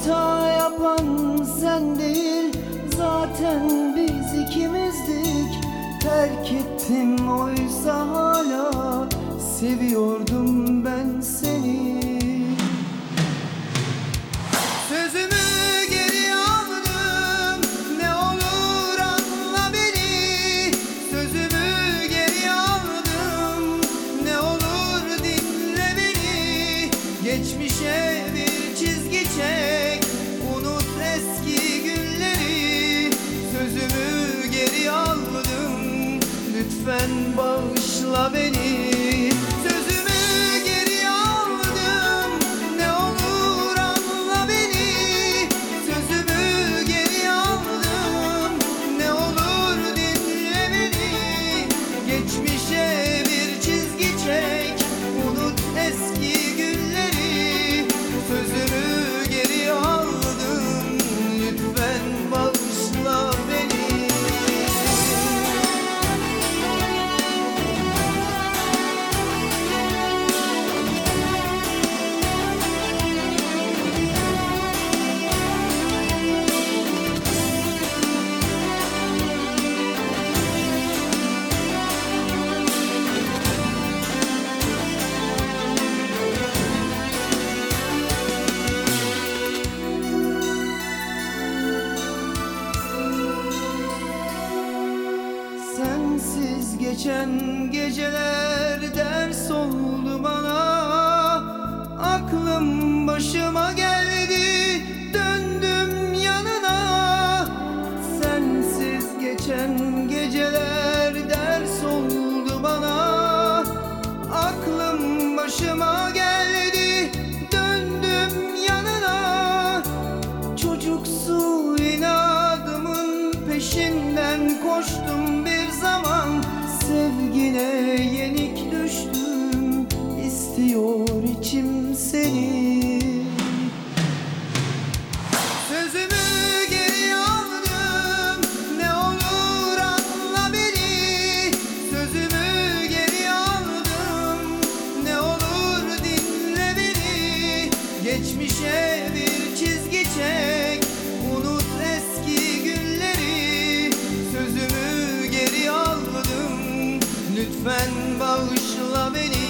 Hata yapan sen değil, zaten biz ikimizdik. Terk ettim oysa hala seviyordum ben seni. Sözümü geri aldım, ne olur anla beni. Sözümü geri aldım, ne olur dinle beni. Geçmişe bir çizgi çek, unut eski günleri. Sözümü geri aldım, lütfen bağışla beni. Sözümü geri aldım, ne olur anla beni. Sözümü geri aldım, ne olur dinle beni. Geçmişe bir çizgi çek, unut eski günleri. Sözümü geri aldım, lütfen bağışla beni. Sensiz geçen geceler ders oldu bana. Aklım başıma geldi, döndüm yanına. Sensiz geçen geceler ders oldu bana. Aklım başıma geldi, döndüm yanına. Çocuksu inadımın peşinden koştum bir zaman. Sevgine yenik düştüm, istiyor içim seni. Sözümü geri aldım, ne olur anla beni. Sözümü geri aldım, ne olur dinle beni. Geçmişe bir çizgi çek, unut eski günleri. Sözümü geri aldım, lütfen bağışla beni.